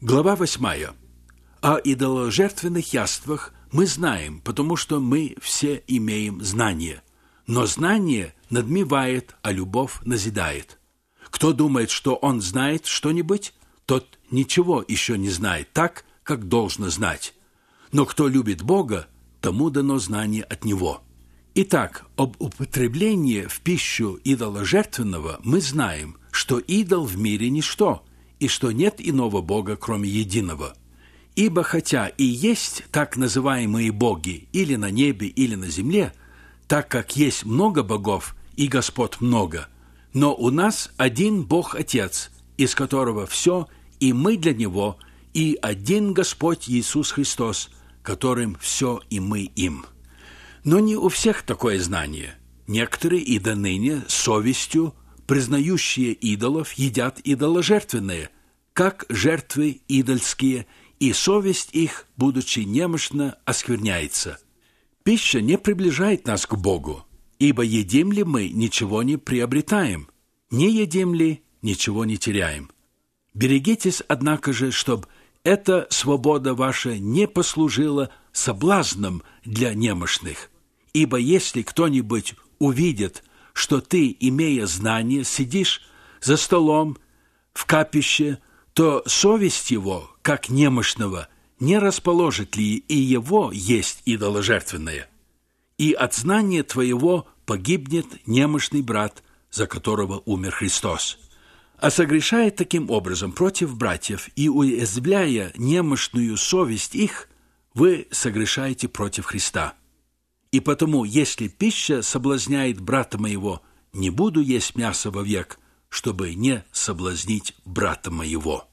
Глава 8. О идоложертвенных яствах мы знаем, потому что мы все имеем знание. Но знание надмевает, а любовь назидает. Кто думает, что он знает что-нибудь, тот ничего еще не знает так, как должно знать. Но кто любит Бога, тому дано знание от Него. Итак, об употреблении в пищу идоложертвенного мы знаем, что идол в мире ничто, и что нет иного Бога, кроме единого. Ибо хотя и есть так называемые боги или на небе, или на земле, так как есть много богов и Господ много, но у нас один Бог-Отец, из которого все, и мы для Него, и один Господь Иисус Христос, которым все, и мы им. Но не у всех такое знание. Некоторые и до ныне совестью, признающие идолов, едят идоложертвенные, как жертвы идольские, и совесть их, будучи немощна, оскверняется. Пища не приближает нас к Богу, ибо едим ли мы, ничего не приобретаем, не едим ли, ничего не теряем. Берегитесь, однако же, чтобы эта свобода ваша не послужила соблазном для немощных, ибо если кто-нибудь увидит, что ты, имея знание, сидишь за столом в капище, то совесть его, как немощного, не расположит ли и его есть идоложертвенное? И от знания твоего погибнет немощный брат, за которого умер Христос. А согрешая таким образом против братьев и уязвляя немощную совесть их, вы согрешаете против Христа. И потому, если пища соблазняет брата моего, не буду есть мясо вовек, чтобы не соблазнить брата моего».